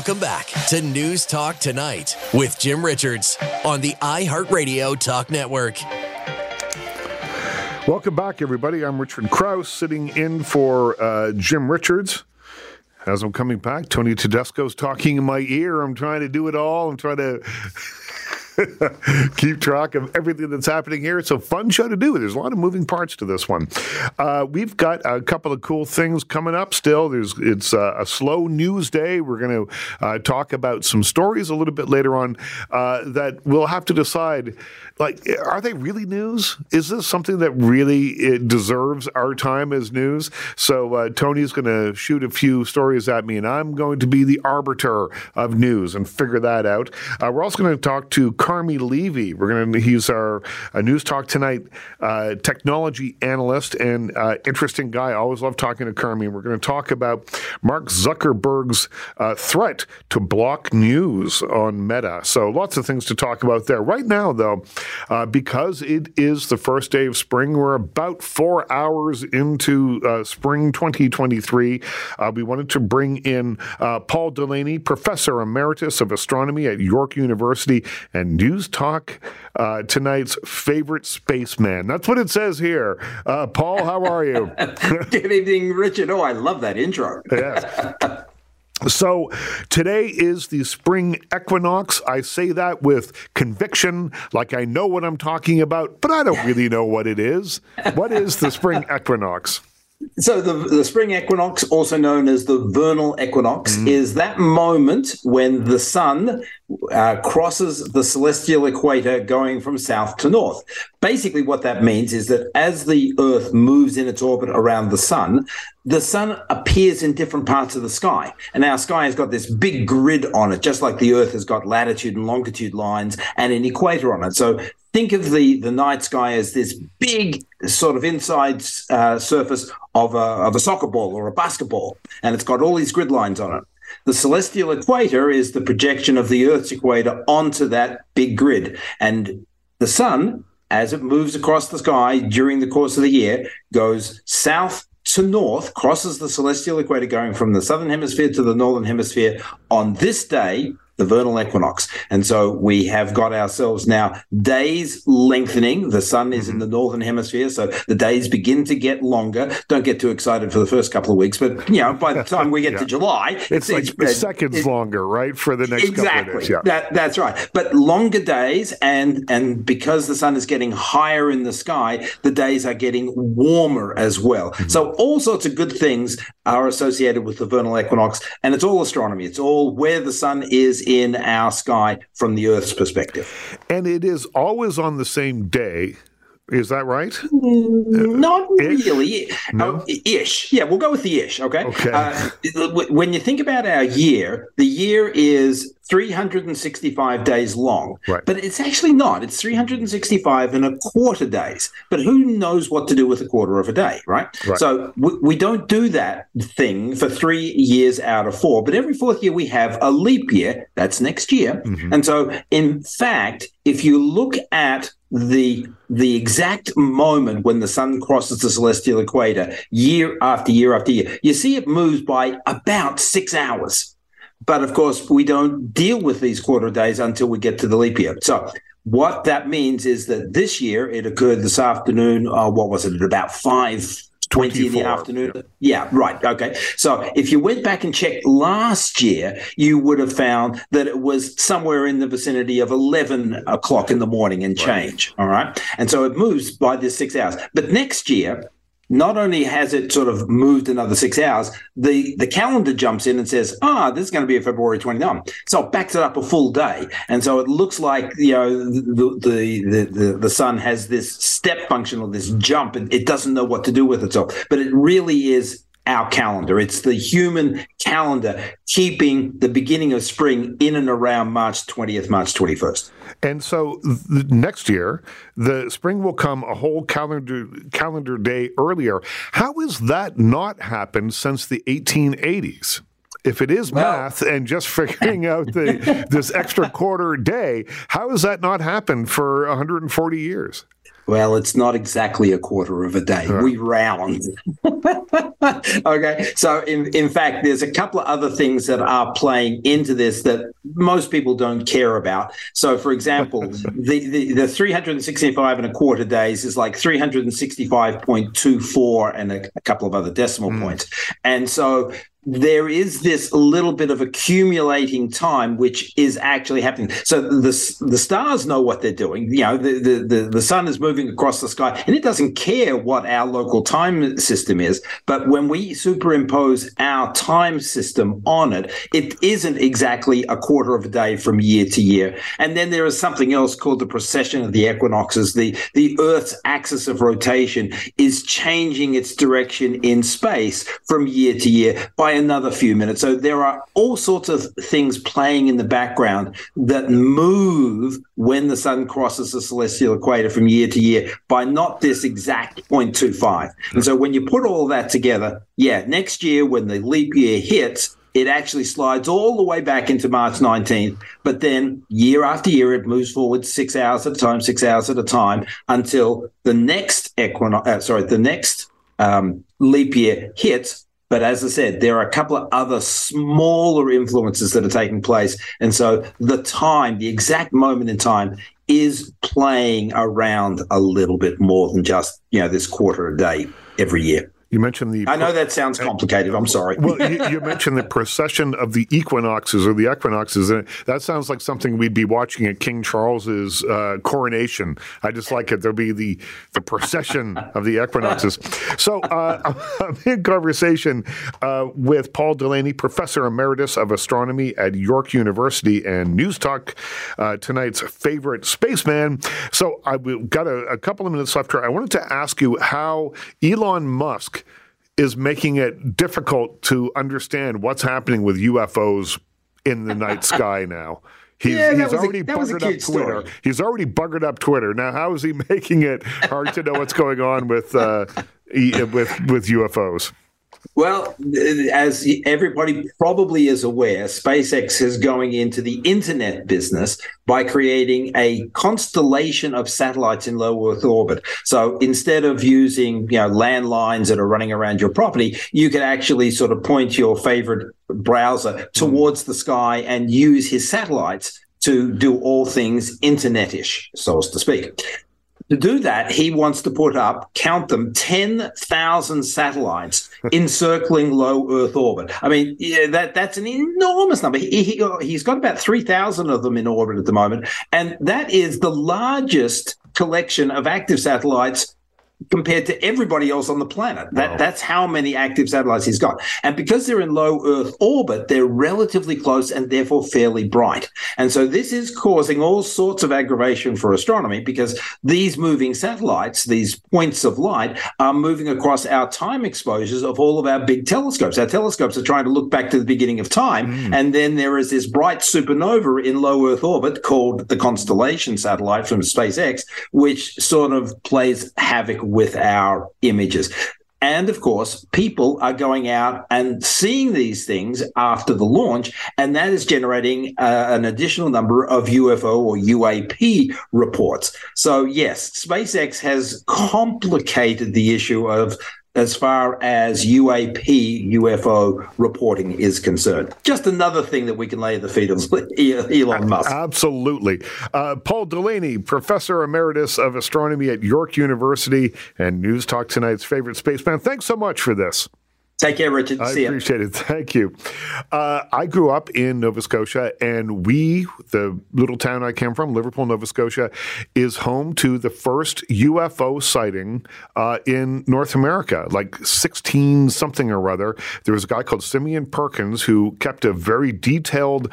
Welcome back to News Talk Tonight with Jim Richards on the iHeartRadio Talk Network. Welcome back, everybody. I'm Richard Krause, sitting in for Jim Richards. As I'm coming back, Tony Tedesco's talking in my ear. I'm trying to do it all. I'm trying to keep track of everything that's happening here. It's a fun show to do. There's a lot of moving parts to this one. We've got a couple of cool things coming up still. It's a slow news day. We're going to talk about some stories a little bit later on that we'll have to decide, like, are they really news? Is this something that really deserves our time as news? So Tony's going to shoot a few stories at me, and I'm going to be the arbiter of news and figure that out. We're also going to talk to Carmi Levy. He's our News Talk Tonight technology analyst and interesting guy. I always love talking to Carmi. We're going to talk about Mark Zuckerberg's threat to block news on Meta. So lots of things to talk about there. Right now, though, because it is the first day of spring, we're about 4 hours into spring 2023. We wanted to bring in Paul Delaney, Professor Emeritus of Astronomy at York University and News Talk Tonight's favorite spaceman. That's what it says here. Paul, how are you? Good evening, Richard. Oh, I love that intro. Yes. So today is the spring equinox. I say that with conviction, like I know what I'm talking about, but I don't really know what it is. What is the spring equinox? So the spring equinox, also known as the vernal equinox, is that moment when the sun crosses the celestial equator going from south to north. Basically, what that means is that as the Earth moves in its orbit around the sun appears in different parts of the sky. And our sky has got this big grid on it, just like the Earth has got latitude and longitude lines and an equator on it. So think of the night sky as this big sort of inside surface of a soccer ball or a basketball, and it's got all these grid lines on it. The celestial equator is the projection of the Earth's equator onto that big grid. And the sun, as it moves across the sky during the course of the year, goes south to north, crosses the celestial equator going from the southern hemisphere to the northern hemisphere on this day, the vernal equinox. And so we have got ourselves now days lengthening. The sun is in the northern hemisphere, so the days begin to get longer. Don't get too excited for the first couple of weeks, but by the time we get to July, it's seconds longer, right? For the next couple of days. Yeah. That's right. But longer days, and because the sun is getting higher in the sky, the days are getting warmer as well. So all sorts of good things are associated with the vernal equinox, and it's all astronomy. It's all where the sun is in our sky from the Earth's perspective. And it is always on the same day. Is that right? Not Ish? really. No? Ish. Yeah, we'll go with the ish, okay? Okay. When you think about our year, the year is 365 days long. Right. But it's actually not. It's 365 and a quarter days. But who knows what to do with a quarter of a day, right? So we don't do that thing for 3 years out of 4. But every fourth year we have a leap year. That's next year. And so, in fact, if you look at the exact moment when the sun crosses the celestial equator year after year after year, you see it moves by about 6 hours. But of course, we don't deal with these quarter days until we get to the leap year. So what that means is that this year it occurred this afternoon. What was it? At about 5:20 in the afternoon. Yeah, right. Okay. So if you went back and checked last year, you would have found that it was somewhere in the vicinity of 11 o'clock in the morning and change. All right. And so it moves by this 6 hours. But next year, not only has it sort of moved another 6 hours, the calendar jumps in and says, this is going to be a February 29. So it backs it up a full day. And so it looks like, the sun has this step function or this jump, and it doesn't know what to do with itself. But it really is our calendar. It's the human calendar keeping the beginning of spring in and around March 20th, March 21st. And so next year, the spring will come a whole calendar day earlier. How has that not happened since the 1880s? If it is math and just figuring out this extra quarter day, how has that not happened for 140 years? Well, it's not exactly a quarter of a day. We round. Okay. So, in fact, there's a couple of other things that are playing into this that most people don't care about. So, for example, the 365 and a quarter days is like 365.24 and a couple of other decimal points. And so there is this little bit of accumulating time which is actually happening. So the stars know what they're doing. The sun is moving across the sky, and it doesn't care what our local time system is. But when we superimpose our time system on it, it isn't exactly a quarter of a day from year to year. And then there is something else called the precession of the equinoxes. The Earth's axis of rotation is changing its direction in space from year to year by another few minutes. So there are all sorts of things playing in the background that move when the sun crosses the celestial equator from year to year by not this exact 0.25. And so when you put all that together, next year when the leap year hits, it actually slides all the way back into March 19th. But then year after year, it moves forward 6 hours at a time, 6 hours at a time until the next leap year hits. But as I said, there are a couple of other smaller influences that are taking place. And so the exact moment in time is playing around a little bit more than just, this quarter a day every year. You mentioned I know that sounds complicated. I'm sorry. Well, you mentioned the precession of the equinoxes or the equinoxes. And that sounds like something we'd be watching at King Charles's coronation. I just like it. There'll be the precession of the equinoxes. So I'm in conversation with Paul Delaney, Professor Emeritus of Astronomy at York University and News Talk, tonight's favorite spaceman. So I've got a couple of minutes left here. I wanted to ask you how Elon Musk is making it difficult to understand what's happening with UFOs in the night sky now. He's already buggered up Twitter. He's already buggered up Twitter. Now, how is he making it hard to know what's going on with UFOs? Well, as everybody probably is aware, SpaceX is going into the internet business by creating a constellation of satellites in low Earth orbit. So instead of using, landlines that are running around your property, you can actually sort of point your favorite browser towards the sky and use his satellites to do all things internet-ish, so to speak. To do that, he wants to put up, count them, 10,000 satellites encircling low Earth orbit. I mean, that's an enormous number. He's got about 3,000 of them in orbit at the moment, and that is the largest collection of active satellites compared to everybody else on the planet. That's how many active satellites he's got. And because they're in low Earth orbit, they're relatively close and therefore fairly bright. And so this is causing all sorts of aggravation for astronomy because these moving satellites, these points of light, are moving across our time exposures of all of our big telescopes. Our telescopes are trying to look back to the beginning of time. And then there is this bright supernova in low Earth orbit called the Constellation satellite from SpaceX, which sort of plays havoc with our images. And of course, people are going out and seeing these things after the launch, and that is generating an additional number of UFO or UAP reports. So yes, SpaceX has complicated the issue of as far as UFO reporting is concerned. Just another thing that we can lay at the feet of Elon Musk. Absolutely. Paul Delaney, Professor Emeritus of Astronomy at York University and News Talk Tonight's favorite spaceman. Thanks so much for this. Take care, Richard. I appreciate it. Thank you. I grew up in Nova Scotia, and the little town I came from, Liverpool, Nova Scotia, is home to the first UFO sighting in North America, like 16 something or other. There was a guy called Simeon Perkins who kept a very detailed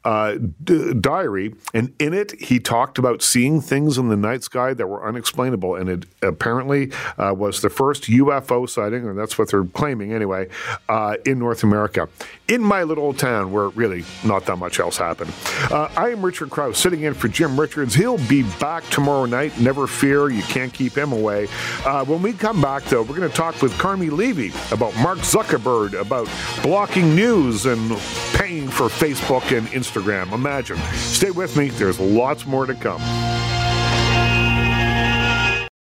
diary, and in it he talked about seeing things in the night sky that were unexplainable, and it apparently was the first UFO sighting, or that's what they're claiming anyway, July in North America. In my little town where really not that much else happened. I am Richard Krause, sitting in for Jim Richards. He'll be back tomorrow night. Never fear, you can't keep him away. When we come back, though, we're going to talk with Carmi Levy about Mark Zuckerberg, about blocking news and paying for Facebook and Instagram. Imagine. Stay with me. There's lots more to come.